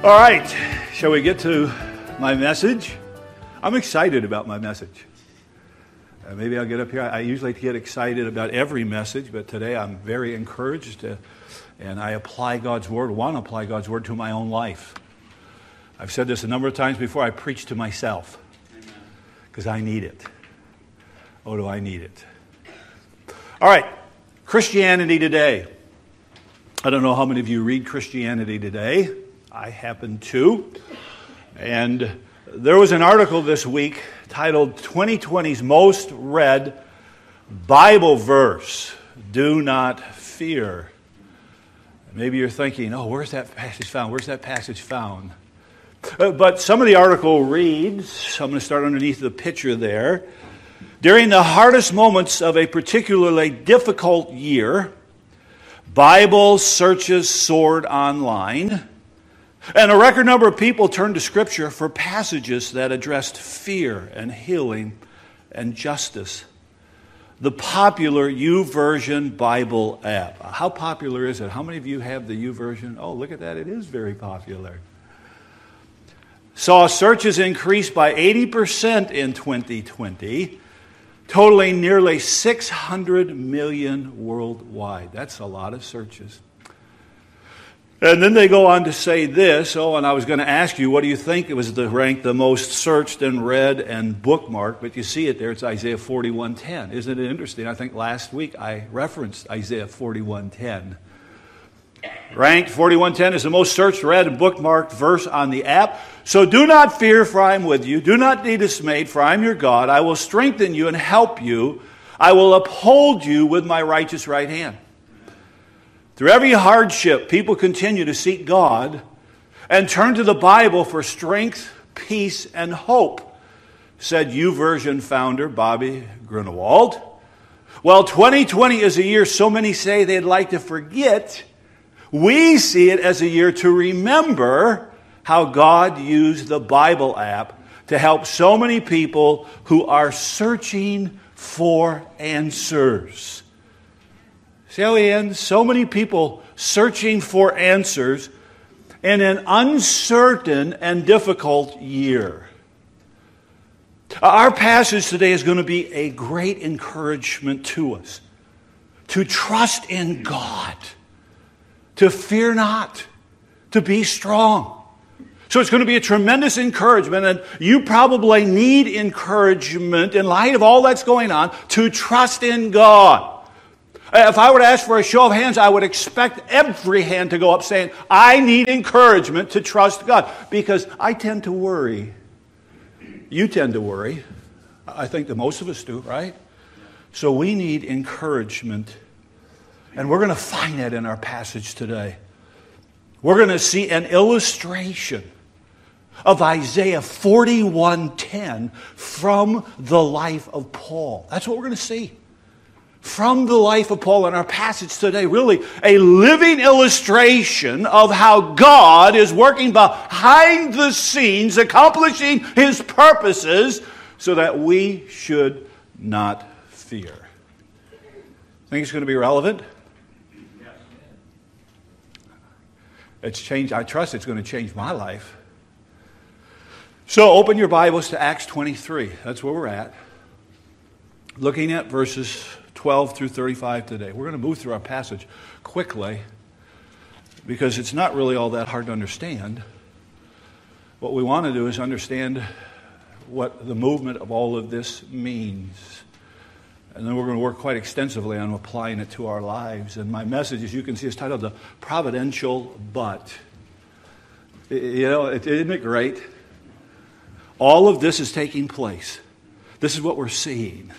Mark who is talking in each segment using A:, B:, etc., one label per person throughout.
A: All right, shall we get to my message? I'm excited about my message. Maybe I'll get up here. I usually get excited about every message, but today I'm very encouraged, and I apply God's Word, want to apply God's Word to my own life. I've said this a number of times before. I preach to myself because I need it. Oh, do I need it? All right, Christianity Today. I don't know how many of you read Christianity Today. I happen to. And there was an article this week titled 2020's Most Read Bible Verse, Do Not Fear. Maybe you're thinking, oh, where's that passage found? Where's that passage found? But some of the article reads, I'm going to start underneath the picture there. During the hardest moments of a particularly difficult year, Bible searches soared online, and a record number of people turned to Scripture for passages that addressed fear and healing and justice. The popular YouVersion Bible app. How popular is it? How many of you have the YouVersion? Oh, look at that. It is very popular. Saw searches increase by 80% in 2020, totaling nearly 600 million worldwide. That's a lot of searches. And then they go on to say this. And I was going to ask you, what do you think it was ranked the most searched and read and bookmarked? But you see it there. It's Isaiah 41:10. Isn't it interesting? I think last week I referenced Isaiah 41:10. Ranked 41:10 is the most searched, read, and bookmarked verse on the app. So do not fear, for I am with you. Do not be dismayed, for I am your God. I will strengthen you and help you. I will uphold you with my righteous right hand. Through every hardship, people continue to seek God and turn to the Bible for strength, peace, and hope, said YouVersion founder Bobby Grunewald. Well, 2020 is a year so many say they'd like to forget. We see it as a year to remember how God used the Bible app to help so many people who are searching for answers. See how he ends? So many people searching for answers in an uncertain and difficult year. Our passage today is going to be a great encouragement to us to trust in God, to fear not, to be strong. So it's going to be a tremendous encouragement, and you probably need encouragement in light of all that's going on to trust in God. If I were to ask for a show of hands, I would expect every hand to go up saying, I need encouragement to trust God, because I tend to worry. You tend to worry. I think that most of us do, right? So we need encouragement. And we're going to find that in our passage today. We're going to see an illustration of Isaiah 41:10 from the life of Paul. That's what we're going to see. From the life of Paul in our passage today, really a living illustration of how God is working behind the scenes, accomplishing His purposes so that we should not fear. Think it's going to be relevant? It's changed. I trust it's going to change my life. So open your Bibles to Acts 23. That's where we're at. Looking at verses 12 through 35 today. We're going to move through our passage quickly because it's not really all that hard to understand. What we want to do is understand what the movement of all of this means. And then we're going to work quite extensively on applying it to our lives. And my message, as you can see, is titled The Providential But. You know, isn't it great? All of this is taking place. This is what we're seeing.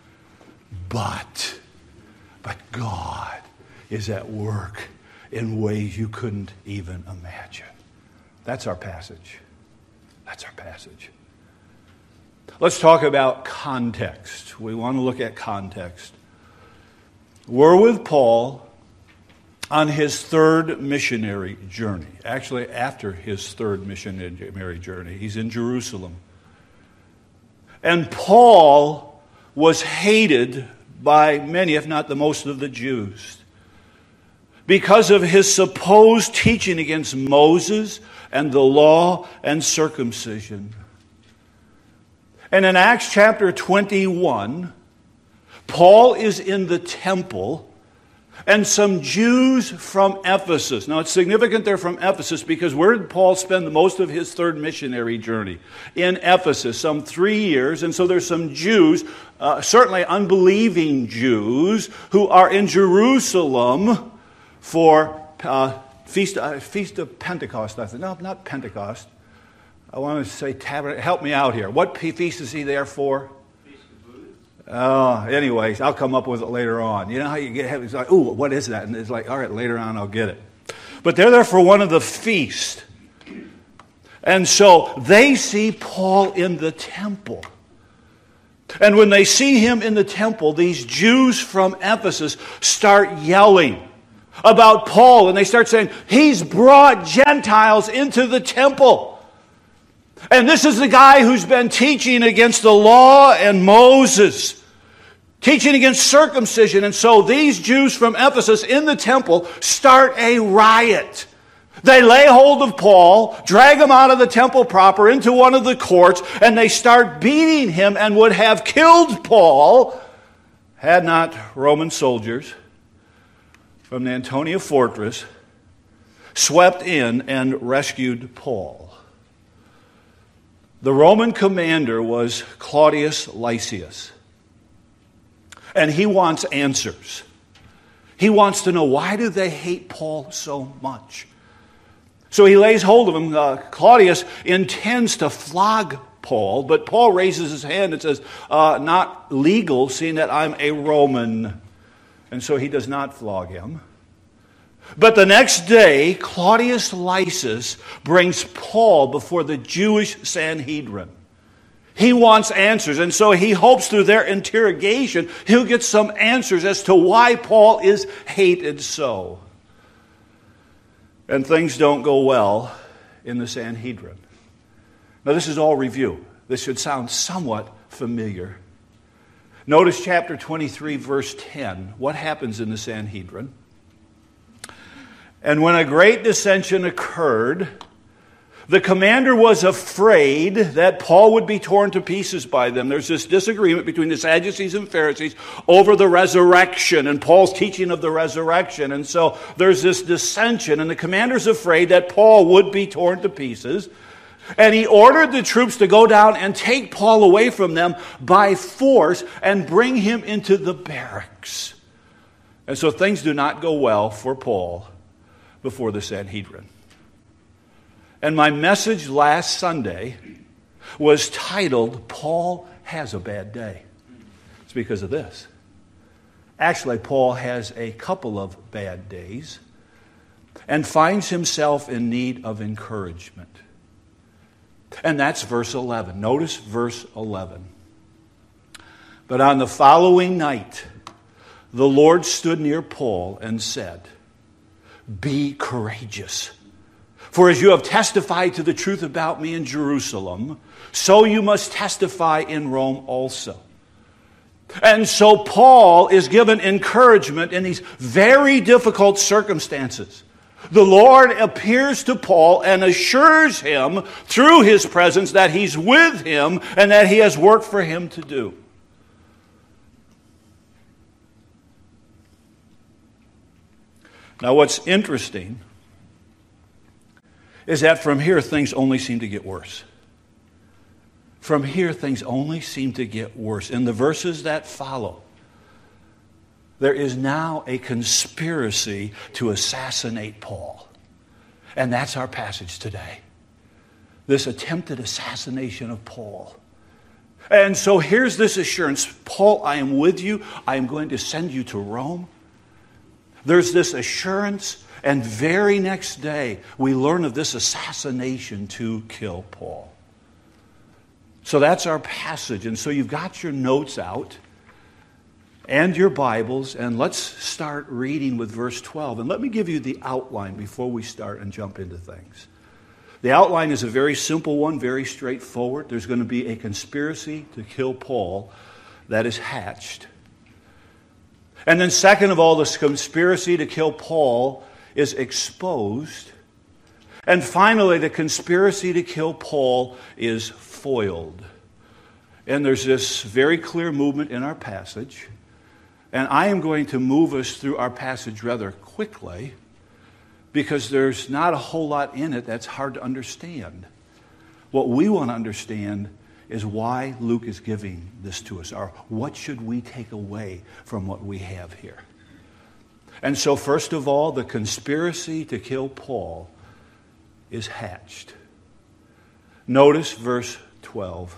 A: But God is at work in ways you couldn't even imagine. That's our passage. That's our passage. Let's talk about context. We want to look at context. We're with Paul on his third missionary journey. Actually, after his third missionary journey. He's in Jerusalem. And Paul was hated by many, if not the most of the Jews, because of his supposed teaching against Moses and the law and circumcision. And in Acts chapter 21, Paul is in the temple, and some Jews from Ephesus. Now, it's significant they're from Ephesus because where did Paul spend most of his third missionary journey? In Ephesus, some 3 years. And so there's some Jews, certainly unbelieving Jews, who are in Jerusalem for Feast of Pentecost. I said, no, not Pentecost. I want to say Tabernacle. Help me out here. What feast is he there for? Anyways, I'll come up with it later on. You know how you get, it's like, ooh, what is that? And it's like, all right, later on I'll get it. But they're there for one of the feasts. And so they see Paul in the temple. And when they see him in the temple, these Jews from Ephesus start yelling about Paul. And they start saying, he's brought Gentiles into the temple. And this is the guy who's been teaching against the law and Moses, teaching against circumcision. And so these Jews from Ephesus in the temple start a riot. They lay hold of Paul, drag him out of the temple proper into one of the courts, and they start beating him and would have killed Paul had not Roman soldiers from the Antonia fortress swept in and rescued Paul. The Roman commander was Claudius Lysias. And he wants answers. He wants to know, why do they hate Paul so much? So he lays hold of him. Claudius intends to flog Paul, but Paul raises his hand and says, not legal, seeing that I'm a Roman. And so he does not flog him. But the next day, Claudius Lysias brings Paul before the Jewish Sanhedrin. He wants answers, and so he hopes through their interrogation he'll get some answers as to why Paul is hated so. And things don't go well in the Sanhedrin. Now, this is all review. This should sound somewhat familiar. Notice chapter 23, verse 10. What happens in the Sanhedrin? And when a great dissension occurred, the commander was afraid that Paul would be torn to pieces by them. There's this disagreement between the Sadducees and Pharisees over the resurrection and Paul's teaching of the resurrection. And so there's this dissension, and the commander's afraid that Paul would be torn to pieces. And he ordered the troops to go down and take Paul away from them by force and bring him into the barracks. And so things do not go well for Paul before the Sanhedrin. And my message last Sunday was titled, Paul Has a Bad Day. It's because of this. Actually, Paul has a couple of bad days and finds himself in need of encouragement. And that's verse 11. Notice verse 11. But on the following night, the Lord stood near Paul and said, be courageous. For as you have testified to the truth about me in Jerusalem, so you must testify in Rome also. And so Paul is given encouragement in these very difficult circumstances. The Lord appears to Paul and assures him through his presence that he's with him and that he has work for him to do. Now, what's interesting is that from here, things only seem to get worse. From here, things only seem to get worse. In the verses that follow, there is now a conspiracy to assassinate Paul. And that's our passage today. This attempted assassination of Paul. And so here's this assurance. Paul, I am with you. I am going to send you to Rome. There's this assurance, and very next day, we learn of this assassination to kill Paul. So that's our passage. And so you've got your notes out and your Bibles, and let's start reading with verse 12. And let me give you the outline before we start and jump into things. The outline is a very simple one, very straightforward. There's going to be a conspiracy to kill Paul that is hatched. And then second of all, this conspiracy to kill Paul is exposed. And finally, the conspiracy to kill Paul is foiled. And there's this very clear movement in our passage. And I am going to move us through our passage rather quickly because there's not a whole lot in it that's hard to understand. What we want to understand is why Luke is giving this to us, or what should we take away from what we have here. And so first of all, the conspiracy to kill Paul is hatched. Notice verse 12.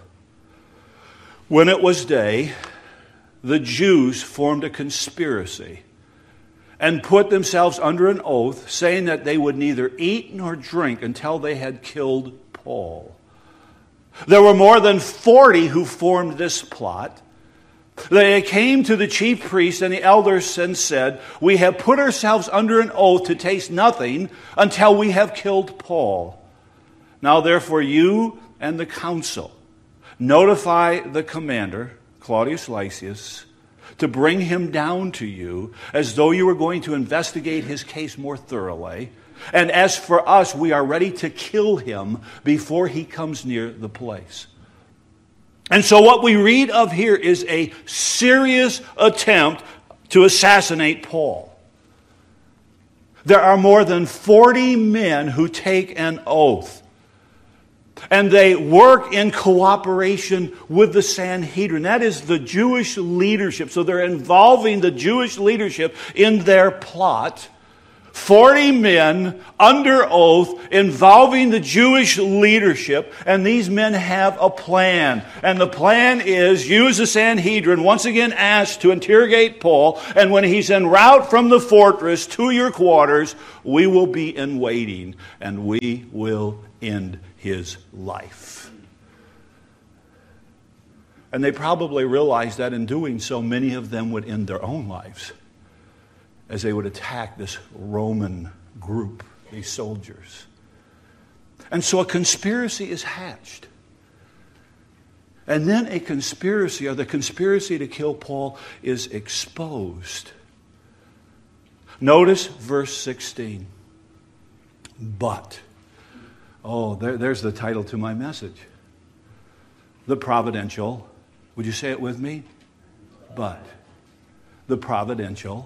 A: When it was day, the Jews formed a conspiracy and put themselves under an oath, saying that they would neither eat nor drink until they had killed Paul. There were more than 40 who formed this plot. They came to the chief priests and the elders and said, "We have put ourselves under an oath to taste nothing until we have killed Paul. Now therefore you and the council notify the commander, Claudius Lysias, to bring him down to you as though you were going to investigate his case more thoroughly. And as for us, we are ready to kill him before he comes near the place." And so what we read of here is a serious attempt to assassinate Paul. There are more than 40 men who take an oath. And they work in cooperation with the Sanhedrin. That is the Jewish leadership. So they're involving the Jewish leadership in their plot. 40 men under oath involving the Jewish leadership, and these men have a plan. And the plan is, you as the Sanhedrin once again asked to interrogate Paul, and when he's en route from the fortress to your quarters, we will be in waiting, and we will end his life. And they probably realized that in doing so, many of them would end their own lives as they would attack this Roman group, these soldiers. And so a conspiracy is hatched. And then a conspiracy, or the conspiracy to kill Paul, is exposed. Notice verse 16. But, there's the title to my message. The providential, would you say it with me? But. The providential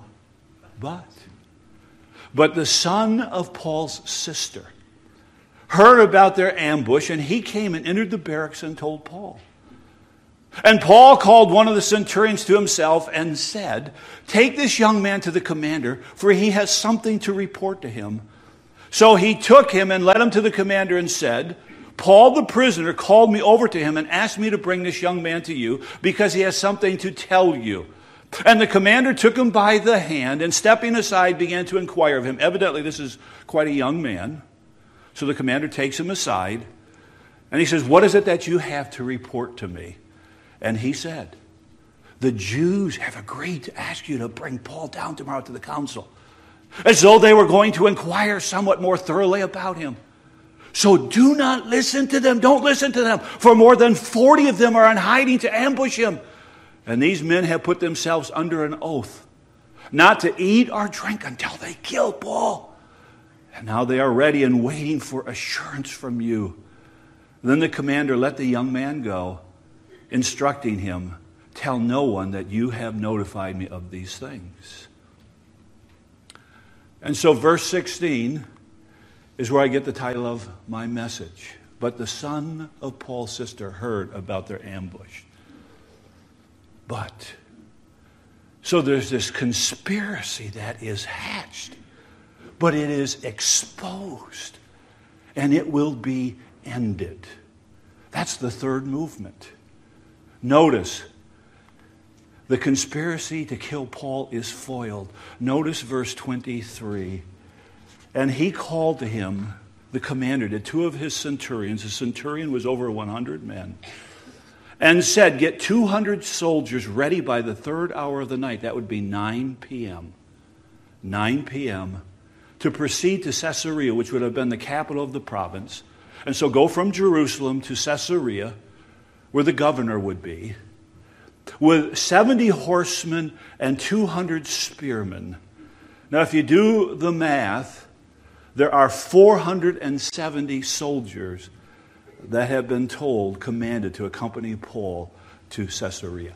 A: But the son of Paul's sister heard about their ambush, and he came and entered the barracks and told Paul. And Paul called one of the centurions to himself and said, "Take this young man to the commander, for he has something to report to him." So he took him and led him to the commander and said, "Paul the prisoner called me over to him and asked me to bring this young man to you because he has something to tell you." And the commander took him by the hand and, stepping aside, began to inquire of him. Evidently, this is quite a young man. So the commander takes him aside and he says, "What is it that you have to report to me?" And he said, "The Jews have agreed to ask you to bring Paul down tomorrow to the council, as though they were going to inquire somewhat more thoroughly about him. So do not listen to them. Don't listen to them, for more than 40 of them are in hiding to ambush him. And these men have put themselves under an oath not to eat or drink until they kill Paul. And now they are ready and waiting for assurance from you." Then the commander let the young man go, instructing him, "Tell no one that you have notified me of these things." And so verse 16 is where I get the title of my message. But the son of Paul's sister heard about their ambush. So there's this conspiracy that is hatched, but it is exposed, and it will be ended. That's the third movement. Notice, the conspiracy to kill Paul is foiled. Notice verse 23. And he called to him, the commander, to two of his centurions. The centurion was over 100 men. And said, "Get 200 soldiers ready by the third hour of the night." That would be 9 p.m. 9 p.m. to proceed to Caesarea, which would have been the capital of the province. And so go from Jerusalem to Caesarea, where the governor would be, with 70 horsemen and 200 spearmen. Now, if you do the math, there are 470 soldiers that have been commanded to accompany Paul to Caesarea.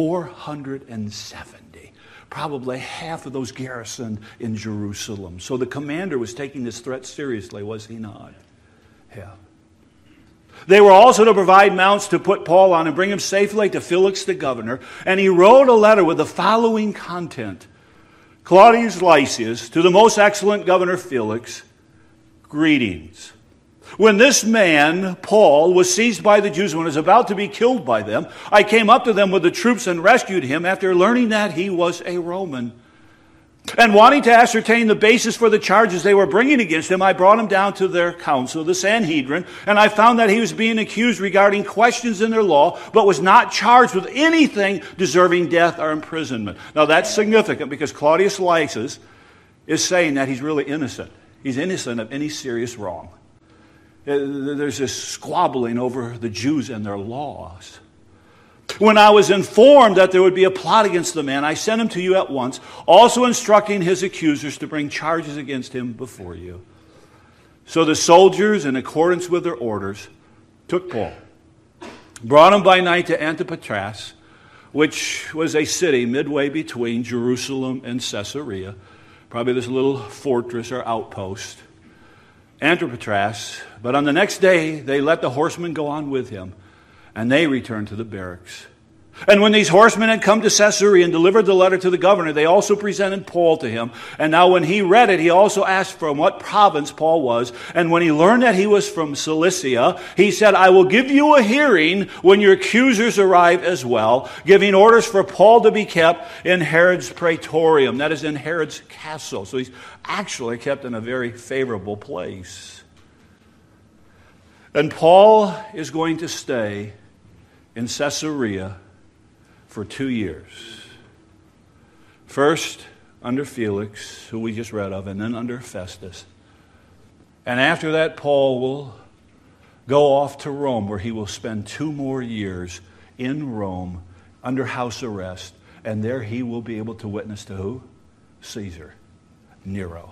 A: 470. Probably half of those garrisoned in Jerusalem. So the commander was taking this threat seriously, was he not? Yeah. They were also to provide mounts to put Paul on and bring him safely to Felix the governor. And he wrote a letter with the following content. Claudius Lysias, to the most excellent governor Felix, greetings. When this man, Paul, was seized by the Jews and was about to be killed by them, I came up to them with the troops and rescued him after learning that he was a Roman. And wanting to ascertain the basis for the charges they were bringing against him, I brought him down to their council, the Sanhedrin, and I found that he was being accused regarding questions in their law, but was not charged with anything deserving death or imprisonment. Now that's significant because Claudius Lysias is saying that he's really innocent. He's innocent of any serious wrong. There's this squabbling over the Jews and their laws. When I was informed that there would be a plot against the man, I sent him to you at once, also instructing his accusers to bring charges against him before you. So the soldiers, in accordance with their orders, took Paul, brought him by night to Antipatris, which was a city midway between Jerusalem and Caesarea, probably this little fortress or outpost. Antipatris, but on the next day they let the horsemen go on with him, and they returned to the barracks. And when these horsemen had come to Caesarea and delivered the letter to the governor, they also presented Paul to him. And now when he read it, he also asked from what province Paul was. And when he learned that he was from Cilicia, he said, I will give you a hearing when your accusers arrive as well, giving orders for Paul to be kept in Herod's praetorium, that is in Herod's castle. So he's actually kept in a very favorable place. And Paul is going to stay in Caesarea for 2 years. First under Felix, who we just read of, and then under Festus. And after that, Paul will go off to Rome, where he will spend 2 more years in Rome under house arrest. And there he will be able to witness to who? Caesar, Nero.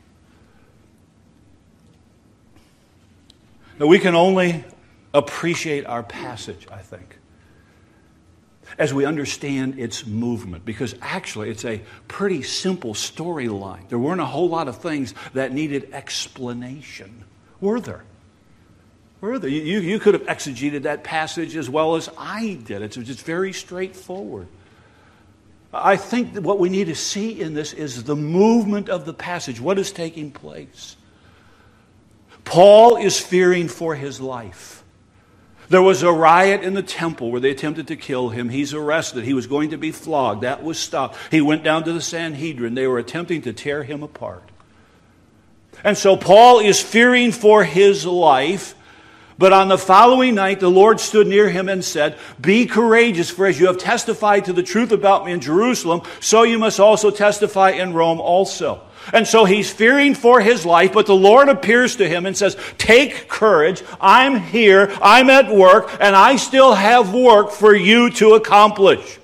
A: Now, we can only appreciate our passage, I think, as we understand its movement, because actually it's a pretty simple storyline. There weren't a whole lot of things that needed explanation, were there? Were there? You could have exegeted that passage as well as I did. It's just very straightforward. I think that what we need to see in this is the movement of the passage, what is taking place. Paul is fearing for his life. There was a riot in the temple where they attempted to kill him. He's arrested. He was going to be flogged. That was stopped. He went down to the Sanhedrin. They were attempting to tear him apart. And so Paul is fearing for his life. But on the following night, the Lord stood near him and said, Be courageous, for as you have testified to the truth about me in Jerusalem, so you must also testify in Rome also. And so he's fearing for his life, but the Lord appears to him and says, Take courage, I'm here, I'm at work, and I still have work for you to accomplish.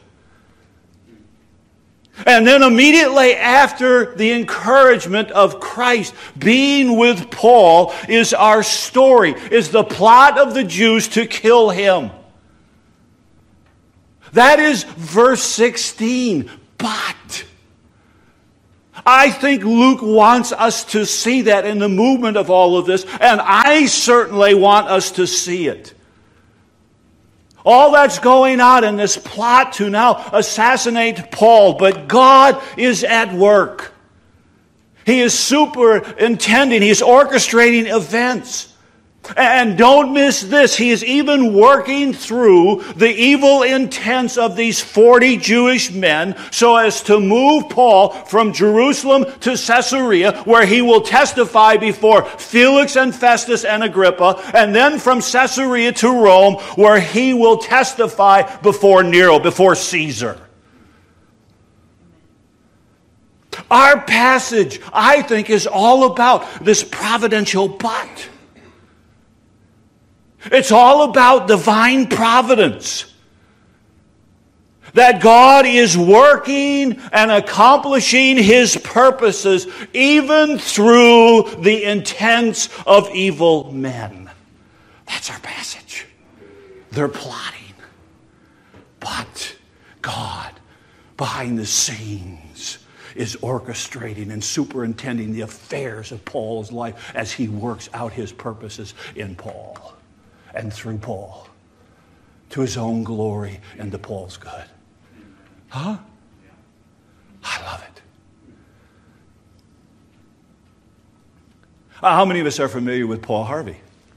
A: And then immediately after the encouragement of Christ being with Paul is our story, is the plot of the Jews to kill him. That is verse 16. But I think Luke wants us to see that in the movement of all of this, and I certainly want us to see it. All that's going on in this plot to now assassinate Paul, but God is at work. He is superintending, He is orchestrating events. And don't miss this, He is even working through the evil intents of these 40 Jewish men so as to move Paul from Jerusalem to Caesarea, where he will testify before Felix and Festus and Agrippa, and then from Caesarea to Rome, where he will testify before Nero, before Caesar. Our passage, I think, is all about this providential but. It's all about divine providence. That God is working and accomplishing His purposes even through the intents of evil men. That's our passage. They're plotting. But God, behind the scenes, is orchestrating and superintending the affairs of Paul's life as he works out his purposes in Paul and through Paul to his own glory and to Paul's good. Huh? I love it. How many of us are familiar with Paul Harvey?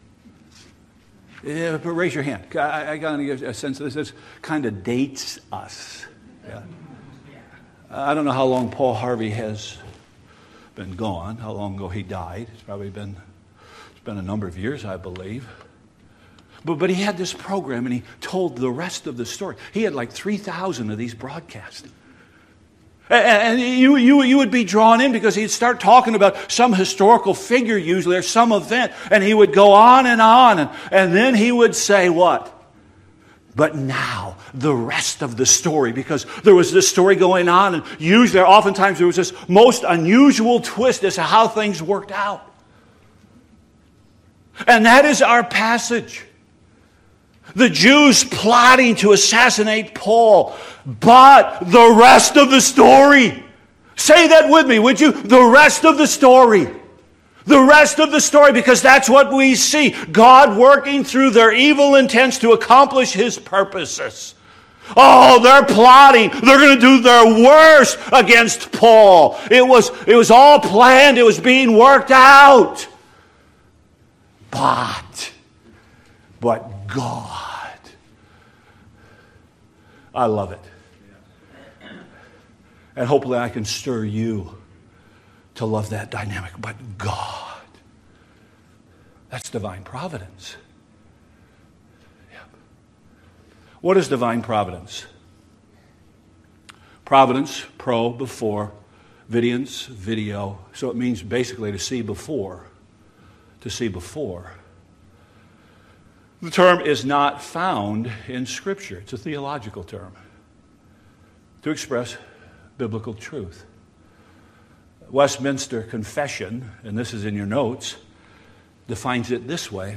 A: Yeah, but raise your hand. I got to get a sense of this. This kind of dates us. Yeah. I don't know how long Paul Harvey has been gone, how long ago he died. It's been a number of years, I believe. But he had this program, and he told the rest of the story. He had like 3,000 of these broadcasts. And you would be drawn in because he'd start talking about some historical figure usually or some event, and he would go on, and then he would say what? But now, the rest of the story, because there was this story going on, and usually, oftentimes, there was this most unusual twist as to how things worked out. And that is our passage. The Jews plotting to assassinate Paul, but the rest of the story. Say that with me, would you? The rest of the story. The rest of the story, because that's what we see. God working through their evil intents to accomplish His purposes. Oh, they're plotting. They're going to do their worst against Paul. It was all planned. It was being worked out. But God. I love it. And hopefully I can stir you to love that dynamic. But God. That's divine providence. Yep. What is divine providence? Providence, before, vidiens, video. So it means basically to see before. To see before. The term is not found in Scripture. It's a theological term to express biblical truth. Westminster Confession, and this is in your notes, defines it this way.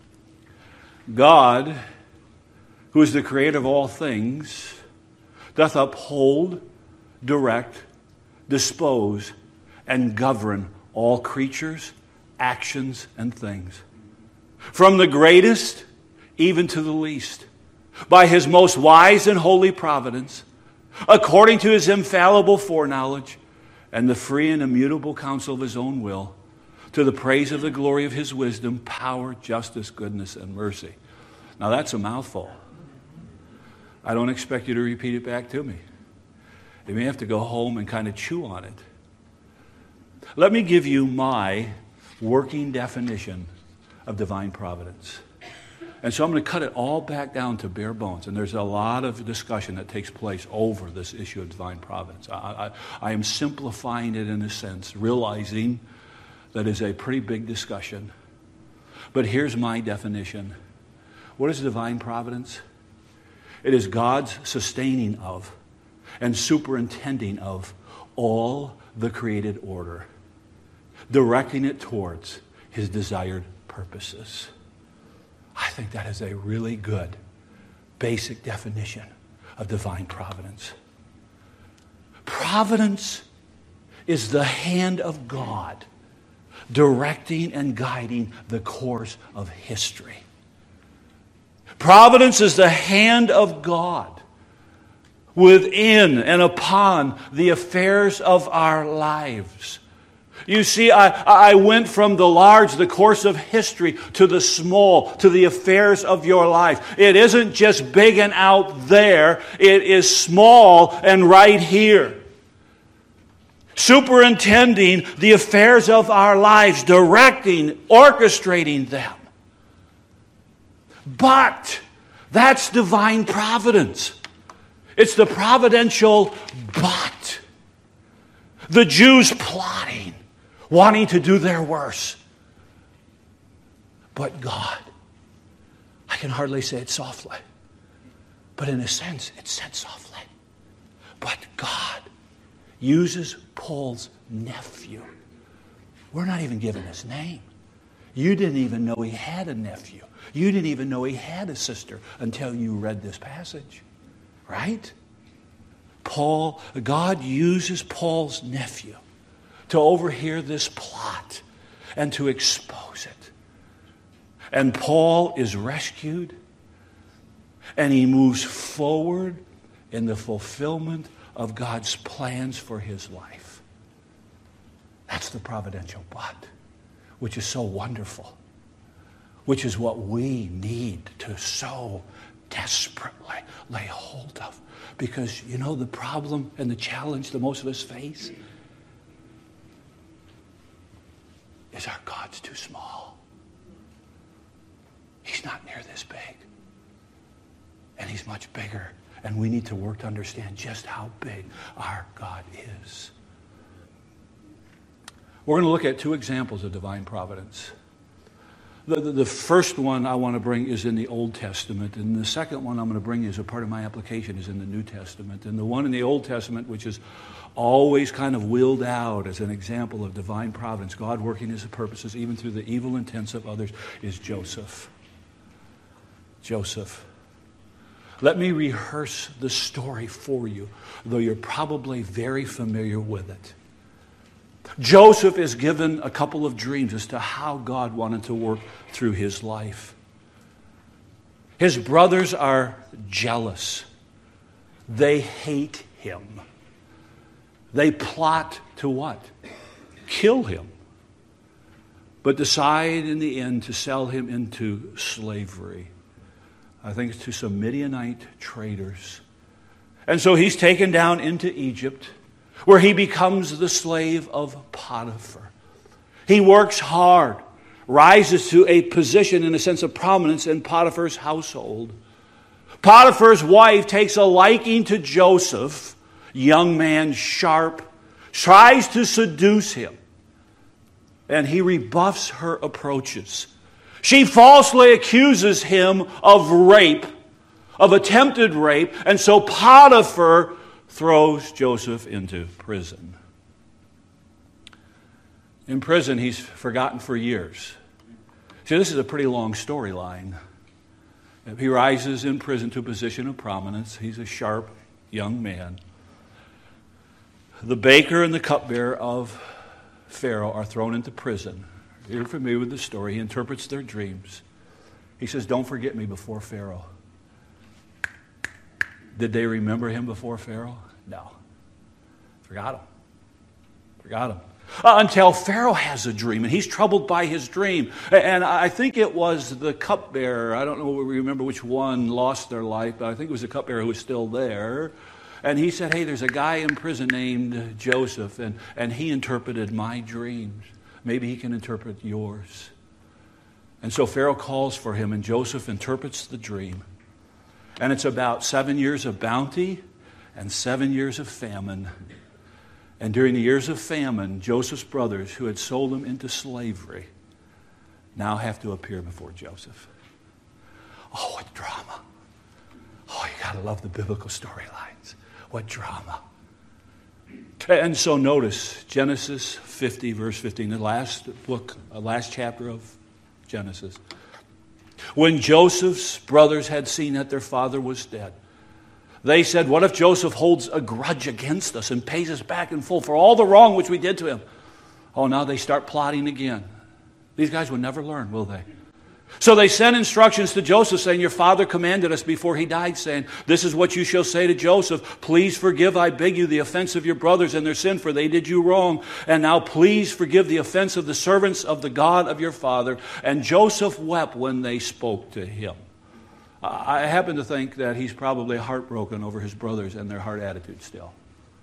A: God, who is the creator of all things, doth uphold, direct, dispose, and govern all creatures, actions, and things. From the greatest even to the least, by His most wise and holy providence, according to His infallible foreknowledge, and the free and immutable counsel of His own will, to the praise of the glory of His wisdom, power, justice, goodness, and mercy. Now that's a mouthful. I don't expect you to repeat it back to me. You may have to go home and kind of chew on it. Let me give you my working definition of divine providence. And so I'm going to cut it all back down to bare bones. And there's a lot of discussion that takes place over this issue of divine providence. I am simplifying it in a sense, realizing that is a pretty big discussion. But here's my definition. What is divine providence? It is God's sustaining of and superintending of all the created order, directing it towards His desired purposes. I think that is a really good basic definition of divine providence. Providence is the hand of God directing and guiding the course of history. Providence is the hand of God within and upon the affairs of our lives. You see, I went from the large, the course of history, to the small, to the affairs of your life. It isn't just big and out there. It is small and right here. Superintending the affairs of our lives, directing, orchestrating them. But that's divine providence. It's the providential but. The Jews plotting, wanting to do their worst. But God, I can hardly say it softly, But in a sense, it's said softly. But God uses Paul's nephew. We're not even given his name. You didn't even know he had a nephew. You didn't even know he had a sister until you read this passage. Right? God uses Paul's nephew to overhear this plot and to expose it. And Paul is rescued, and he moves forward in the fulfillment of God's plans for his life. That's the providential but, which is so wonderful, which is what we need to so desperately lay hold of. Because, you know, the problem and the challenge that most of us face is our God's too small. He's not near this big. And he's much bigger. And we need to work to understand just how big our God is. We're going to look at two examples of divine providence. The first one I want to bring is in the Old Testament, and the second one I'm going to bring as a part of my application is in the New Testament. And the one in the Old Testament, which is always kind of wheeled out as an example of divine providence, God working his purposes even through the evil intents of others, is Joseph. Joseph. Let me rehearse the story for you, though you're probably very familiar with it. Joseph is given a couple of dreams as to how God wanted to work through his life. His brothers are jealous. They hate him. They plot to what? Kill him. But decide in the end to sell him into slavery. I think it's to some Midianite traders. And so he's taken down into Egypt, where he becomes the slave of Potiphar. He works hard, rises to a position in a sense of prominence in Potiphar's household. Potiphar's wife takes a liking to Joseph, young man, sharp, tries to seduce him, and he rebuffs her approaches. She falsely accuses him of rape, of attempted rape, and so Potiphar throws Joseph into prison. In prison, he's forgotten for years. See, this is a pretty long storyline. He rises in prison to a position of prominence. He's a sharp young man. The baker and the cupbearer of Pharaoh are thrown into prison. You're familiar with the story. He interprets their dreams. He says, "Don't forget me before Pharaoh." Did they remember him before Pharaoh? No. Forgot him. Forgot him. Until Pharaoh has a dream, and he's troubled by his dream. And I think it was the cupbearer, I don't know, remember which one lost their life, but I think it was the cupbearer who was still there. And he said, "Hey, there's a guy in prison named Joseph, and he interpreted my dreams. Maybe he can interpret yours." And so Pharaoh calls for him, and Joseph interprets the dream. And it's about 7 years of bounty and 7 years of famine. And during the years of famine, Joseph's brothers, who had sold him into slavery, now have to appear before Joseph. Oh, what drama. Oh, you got to love the biblical storylines. What drama. And so notice Genesis 50, verse 15, the last chapter of Genesis. When Joseph's brothers had seen that their father was dead, they said, "What if Joseph holds a grudge against us and pays us back in full for all the wrong which we did to him?" Oh, now they start plotting again. These guys will never learn, will they? So they sent instructions to Joseph saying, "Your father commanded us before he died, saying, 'This is what you shall say to Joseph. Please forgive, I beg you, the offense of your brothers and their sin, for they did you wrong. And now please forgive the offense of the servants of the God of your father.' And Joseph wept when they spoke to him." I happen to think that he's probably heartbroken over his brothers and their hard attitude still.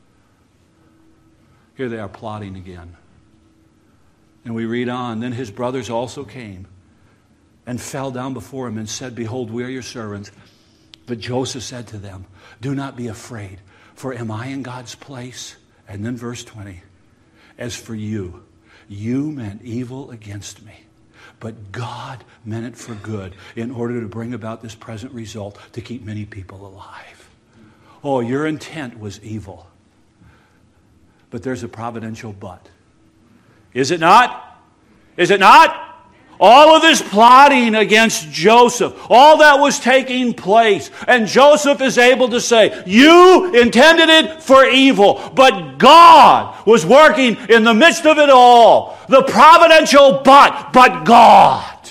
A: Here they are plotting again. And we read on, "Then his brothers also came and fell down before him and said, 'Behold, we are your servants.' But Joseph said to them, 'Do not be afraid, for am I in God's place?'" And then verse 20, "As for you, you meant evil against me, But God meant it for good in order to bring about this present result to keep many people alive. Oh, your intent was evil. But there's a providential but. Is it not? Is it not? All of this plotting against Joseph, all that was taking place, and Joseph is able to say, you intended it for evil, but God was working in the midst of it all. The providential but God.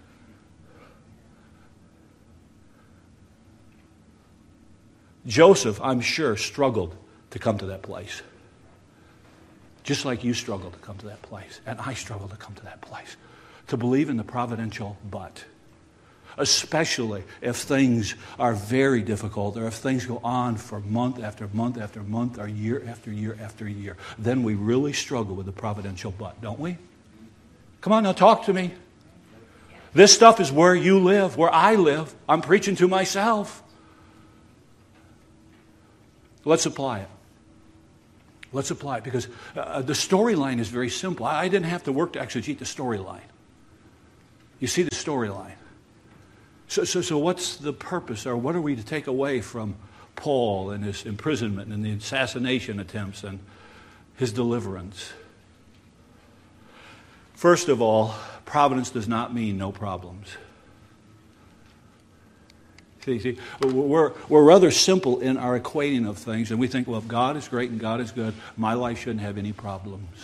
A: Joseph, I'm sure, struggled to come to that place. Just like you struggled to come to that place, and I struggled to come to that place. To believe in the providential but. Especially if things are very difficult or if things go on for month after month after month or year after year after year. Then we really struggle with the providential but, don't we? Come on now, talk to me. This stuff is where you live, where I live. I'm preaching to myself. Let's apply it. Let's apply it because the storyline is very simple. I didn't have to work to exegete the storyline. You see the storyline. So what's the purpose, or what are we to take away from Paul and his imprisonment and the assassination attempts and his deliverance? First of all, providence does not mean no problems. See, we're rather simple in our equating of things, and we think, well, if God is great and God is good, my life shouldn't have any problems.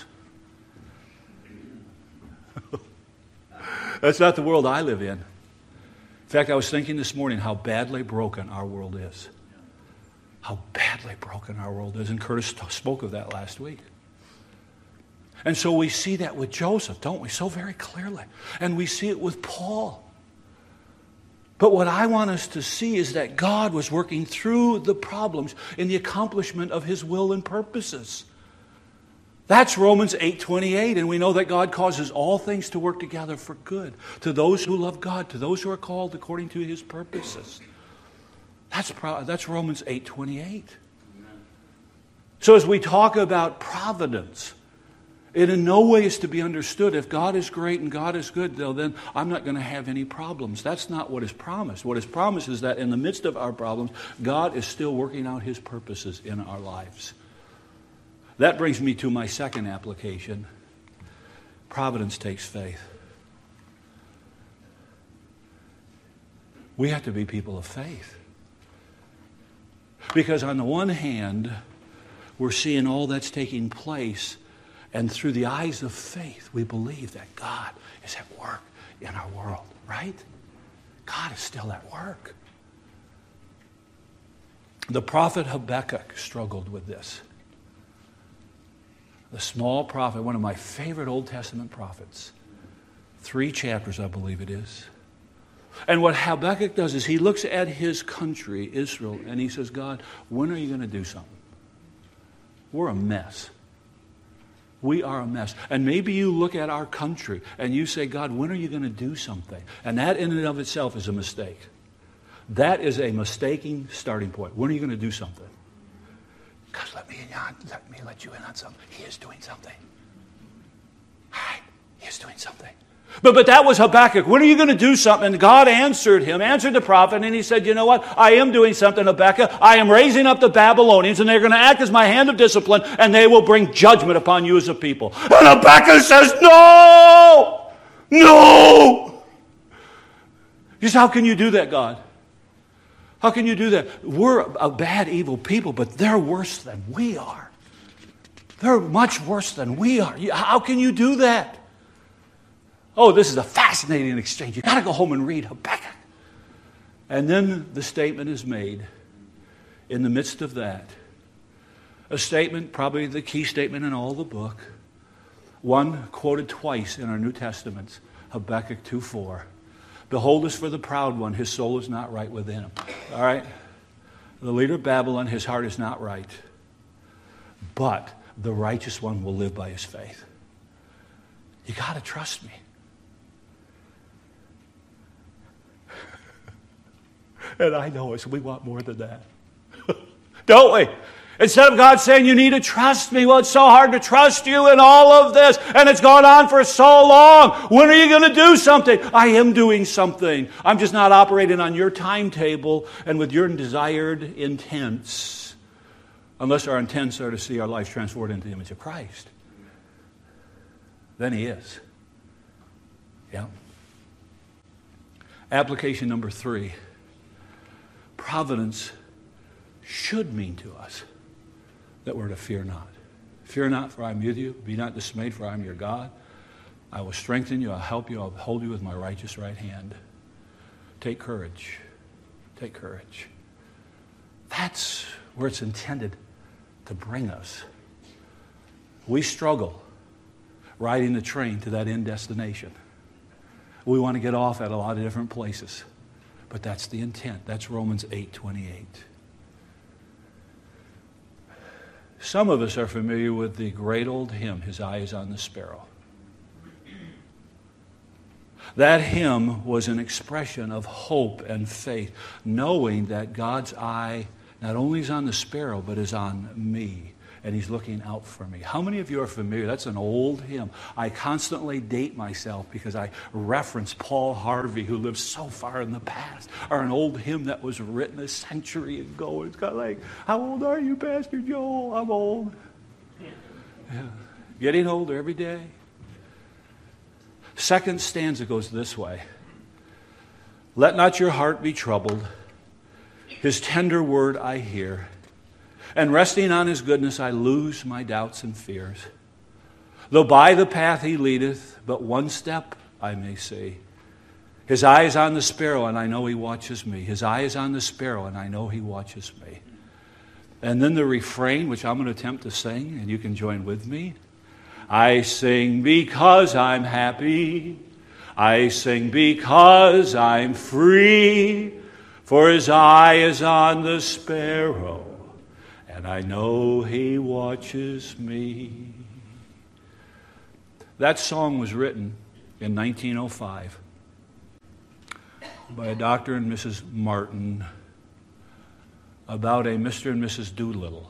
A: That's not the world I live in. In fact, I was thinking this morning how badly broken our world is. How badly broken our world is. And Curtis spoke of that last week. And so we see that with Joseph, don't we? So very clearly. And we see it with Paul. But what I want us to see is that God was working through the problems in the accomplishment of His will and purposes. That's Romans 8:28, and we know that God causes all things to work together for good to those who love God, to those who are called according to His purposes. That's Romans 8:28. So as we talk about providence, it in no way is to be understood. If God is great and God is good, then I'm not going to have any problems. That's not what is promised. What is promised is that in the midst of our problems, God is still working out His purposes in our lives. That brings me to my second application. Providence takes faith. We have to be people of faith. Because on the one hand, we're seeing all that's taking place, and through the eyes of faith, we believe that God is at work in our world, right? God is still at work. The prophet Habakkuk struggled with this. The small prophet, one of my favorite Old Testament prophets. 3 chapters, I believe it is. And what Habakkuk does is he looks at his country, Israel, and he says, God, when are you going to do something? We're a mess. We are a mess. And maybe you look at our country and you say, God, when are you going to do something? And that in and of itself is a mistake. That is a mistaking starting point. When are you going to do something? God, let me let you in on something. He is doing something. All right, He is doing something. But that was Habakkuk. When are you going to do something? And God answered the prophet, and he said, you know what? I am doing something, Habakkuk. I am raising up the Babylonians, and they're going to act as my hand of discipline, and they will bring judgment upon you as a people. And Habakkuk says, no! No! Just how can you do that, God? How can you do that? We're a bad, evil people, but they're worse than we are. They're much worse than we are. How can you do that? Oh, this is a fascinating exchange. You've got to go home and read Habakkuk. And then the statement is made in the midst of that. A statement, probably the key statement in all the book. One quoted twice in our New Testaments, Habakkuk 2:4. Behold us for the proud one, his soul is not right within him. All right? The leader of Babylon, his heart is not right. But the righteous one will live by his faith. You got to trust me. And I know us, we want more than that. Don't we? Instead of God saying, you need to trust me. Well, it's so hard to trust you in all of this, and it's gone on for so long. When are you going to do something? I am doing something. I'm just not operating on your timetable and with your desired intents, unless our intents are to see our lives transformed into the image of Christ. Then He is. Yeah. Application number 3. Providence should mean to us that we're to fear not. Fear not, for I am with you. Be not dismayed, for I am your God. I will strengthen you. I'll help you. I'll hold you with my righteous right hand. Take courage. Take courage. That's where it's intended to bring us. We struggle riding the train to that end destination. We want to get off at a lot of different places. But that's the intent. That's Romans 8:28. Some of us are familiar with the great old hymn, His Eye is on the Sparrow. That hymn was an expression of hope and faith, knowing that God's eye not only is on the sparrow, but is on me, and He's looking out for me. How many of you are familiar? That's an old hymn. I constantly date myself because I reference Paul Harvey, who lives so far in the past, or an old hymn that was written a century ago. It's got like, how old are you, Pastor Joel? I'm old. Yeah. Getting older every day. Second stanza goes this way. Let not your heart be troubled. His tender word I hear. And resting on His goodness, I lose my doubts and fears. Though by the path He leadeth, but one step I may see. His eye is on the sparrow, and I know He watches me. His eye is on the sparrow, and I know He watches me. And then the refrain, which I'm going to attempt to sing, and you can join with me. I sing because I'm happy. I sing because I'm free. For His eye is on the sparrow, and I know He watches me. That song was written in 1905 by a Dr. and Mrs. Martin about a Mr. and Mrs. Doolittle.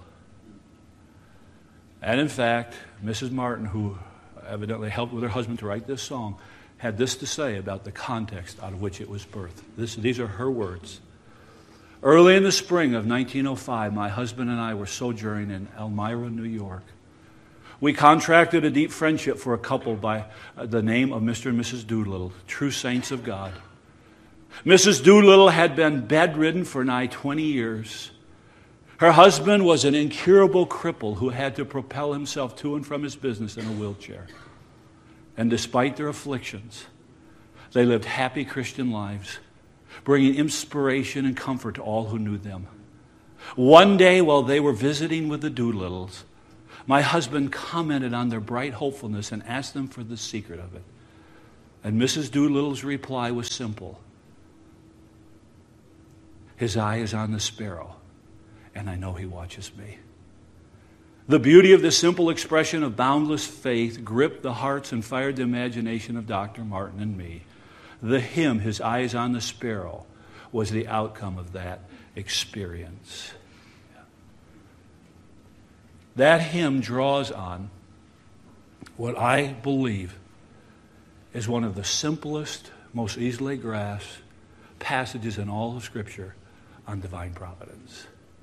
A: And in fact, Mrs. Martin, who evidently helped with her husband to write this song, had this to say about the context out of which it was birthed. These are her words. Early in the spring of 1905, my husband and I were sojourning in Elmira, New York. We contracted a deep friendship for a couple by the name of Mr. and Mrs. Doolittle, true saints of God. Mrs. Doolittle had been bedridden for nigh 20 years. Her husband was an incurable cripple who had to propel himself to and from his business in a wheelchair. And despite their afflictions, they lived happy Christian lives, bringing inspiration and comfort to all who knew them. One day, while they were visiting with the Doolittles, my husband commented on their bright hopefulness and asked them for the secret of it. And Mrs. Doolittle's reply was simple. His eye is on the sparrow, and I know He watches me. The beauty of this simple expression of boundless faith gripped the hearts and fired the imagination of Dr. Martin and me. The hymn, His eye is on the sparrow, was the outcome of that experience. That hymn draws on what I believe is one of the simplest, most easily grasped passages in all of Scripture on divine providence.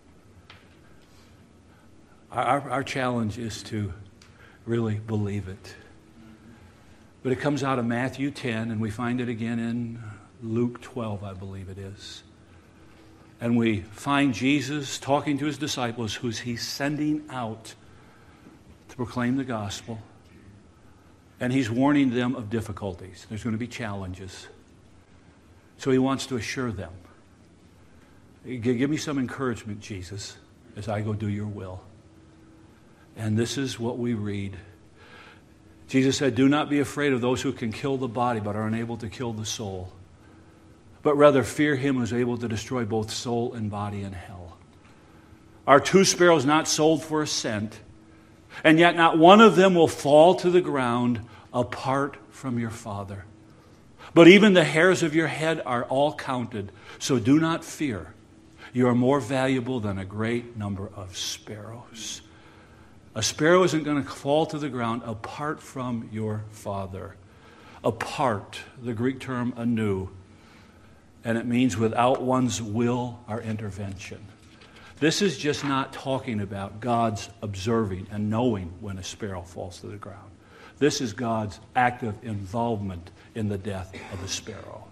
A: Our challenge is to really believe it. But it comes out of Matthew 10, and we find it again in Luke 12, I believe it is. And we find Jesus talking to His disciples, who He's sending out to proclaim the gospel. And He's warning them of difficulties. There's going to be challenges. So He wants to assure them. Give me some encouragement, Jesus, as I go do your will. And this is what we read. Jesus said, do not be afraid of those who can kill the body but are unable to kill the soul, but rather fear Him who is able to destroy both soul and body in hell. Are 2 sparrows not sold for a cent, and yet not one of them will fall to the ground apart from your Father? But even the hairs of your head are all counted, so do not fear. You are more valuable than a great number of sparrows. A sparrow isn't going to fall to the ground apart from your Father. Apart, the Greek term anew, and it means without one's will or intervention. This is just not talking about God's observing and knowing when a sparrow falls to the ground. This is God's active involvement in the death of the sparrow.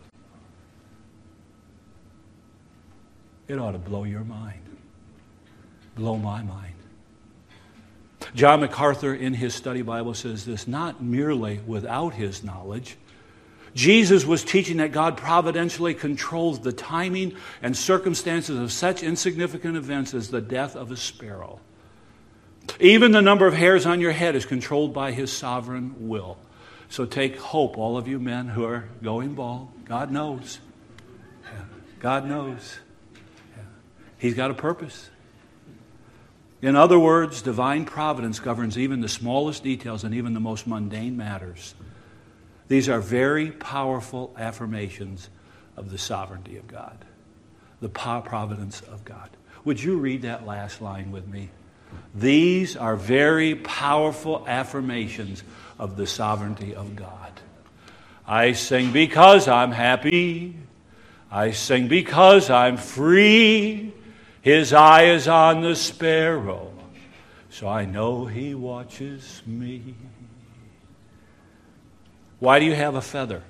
A: It ought to blow your mind. Blow my mind. John MacArthur in his study Bible says this, not merely without his knowledge. Jesus was teaching that God providentially controls the timing and circumstances of such insignificant events as the death of a sparrow. Even the number of hairs on your head is controlled by His sovereign will. So take hope, all of you men who are going bald. God knows. Yeah. God knows. Yeah. He's got a purpose. In other words, divine providence governs even the smallest details and even the most mundane matters. These are very powerful affirmations of the sovereignty of God, the providence of God. Would you read that last line with me? These are very powerful affirmations of the sovereignty of God. I sing because I'm happy. I sing because I'm free. His eye is on the sparrow, so I know He watches me. Why do you have a feather?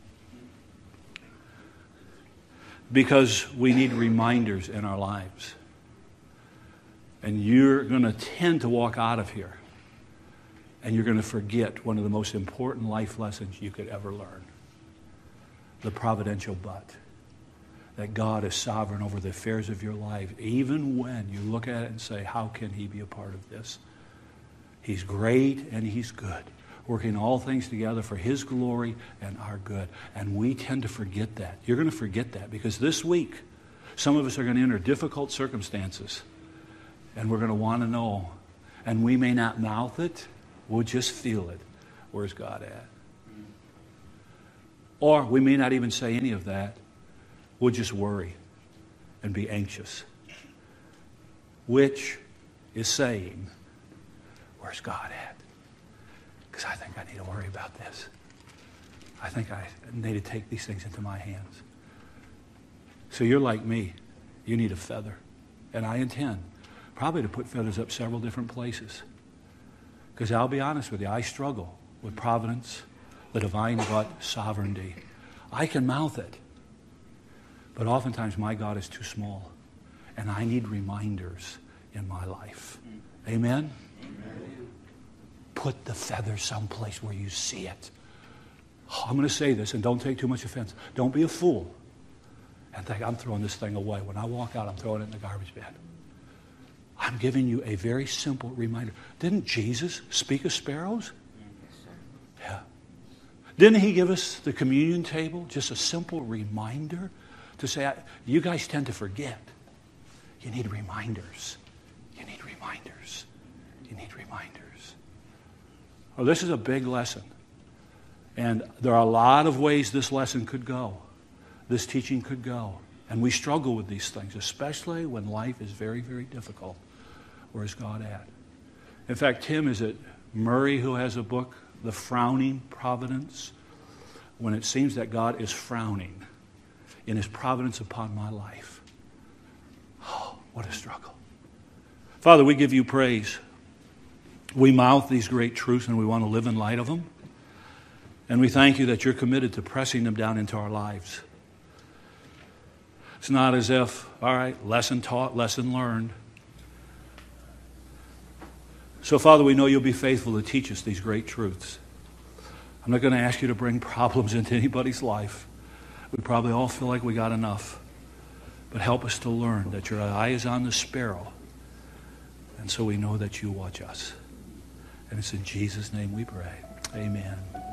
A: Because we need reminders in our lives. And you're going to tend to walk out of here, and you're going to forget one of the most important life lessons you could ever learn. The providential but. That God is sovereign over the affairs of your life, even when you look at it and say, how can He be a part of this? He's great and He's good, working all things together for His glory and our good. And we tend to forget that. You're going to forget that because this week, some of us are going to enter difficult circumstances, and we're going to want to know. And we may not mouth it, we'll just feel it. Where's God at? Or we may not even say any of that. We'll just worry and be anxious. Which is saying, where's God at? Because I think I need to worry about this. I think I need to take these things into my hands. So you're like me. You need a feather. And I intend probably to put feathers up several different places. Because I'll be honest with you, I struggle with providence, the divine but sovereignty. I can mouth it. But oftentimes my God is too small. And I need reminders in my life. Amen? Amen. Put the feather someplace where you see it. Oh, I'm going to say this, and don't take too much offense. Don't be a fool and think, I'm throwing this thing away. When I walk out, I'm throwing it in the garbage bin. I'm giving you a very simple reminder. Didn't Jesus speak of sparrows? Yeah. Didn't He give us the communion table? Just a simple reminder to say, you guys tend to forget. You need reminders. You need reminders. You need reminders. Oh, this is a big lesson. And there are a lot of ways this lesson could go. This teaching could go. And we struggle with these things, especially when life is very, very difficult. Where's God at? In fact, Tim, is it Murray who has a book, The Frowning Providence? When it seems that God is frowning in His providence upon my life. Oh, what a struggle. Father, we give You praise. We mouth these great truths and we want to live in light of them. And we thank You that You're committed to pressing them down into our lives. It's not as if, all right, lesson taught, lesson learned. So, Father, we know You'll be faithful to teach us these great truths. I'm not going to ask You to bring problems into anybody's life. We probably all feel like we got enough. But help us to learn that Your eye is on the sparrow. And so we know that You watch us. And it's in Jesus' name we pray. Amen.